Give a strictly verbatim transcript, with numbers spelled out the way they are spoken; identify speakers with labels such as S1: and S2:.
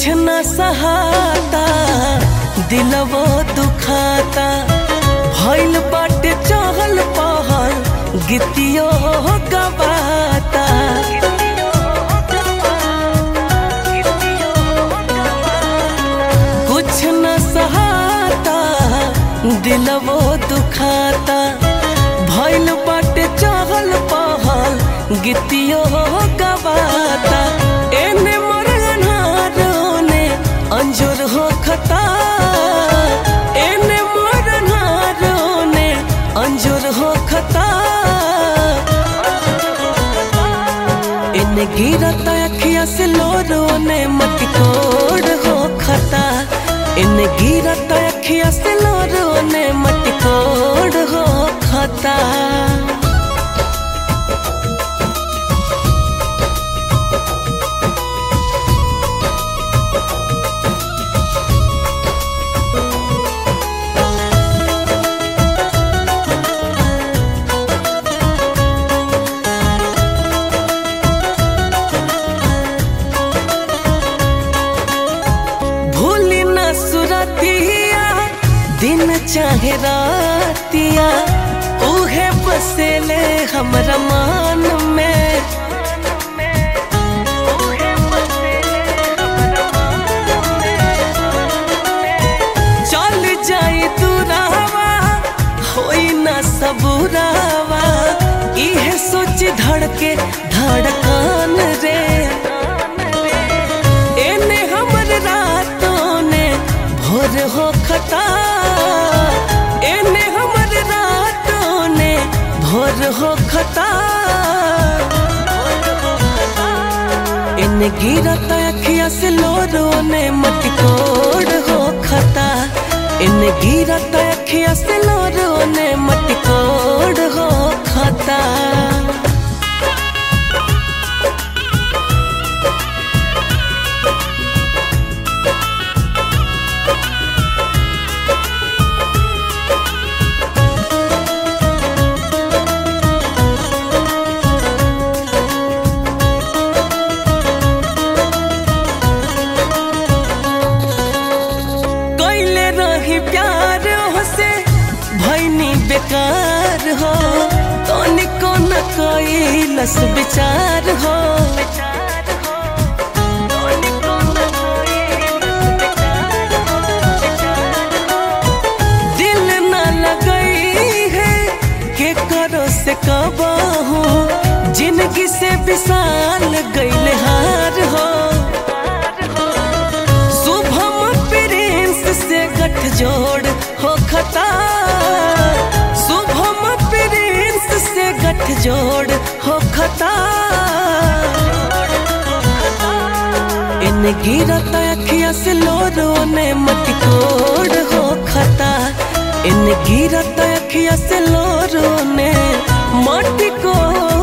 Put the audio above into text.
S1: कुछ न सहाता दिलवो दुखाता भइल बाटे चहल पहल गीतियो गवाता कुछ न सहाता दिलवो दुखाता भइल बाटे चहल पहल गीतियो गवाता एने मरनारोने अंजुर हो खता एने मरनारोने अंजुर हो खता इने गिरता अखिया से लोरोने मटकोड़ हो खता इने गिरता अखिया से लोरोने मटकोड़ हो खता दिन चाहे रातिया उहे बसेले हमरा मान में चल जाई दूरावा होई ना सबूरावा इहे सोच धड़के धड़कन रे एने हमर रातों ने भोर हो खता एने हमर रातों ने भोर हो खता इने गिरता अखिया से लोरोने मटकोड़ हो खता इने गिरता अखिया से लोरोने मटकोड़ हो खता प्यार हो से भैनी बेकार हो तनिको न कैलस विचार हो दिल न लगई है के करो से कबहू जिंदगी से विशाल गइल हार हो जोड़ हो खता शुभम प्रिंस से गठ जोड़ हो खता इन गिरता अखिया से लोरोने मटकोड़ हो खता इन गिरता अखिया से लोरोने मटकोड़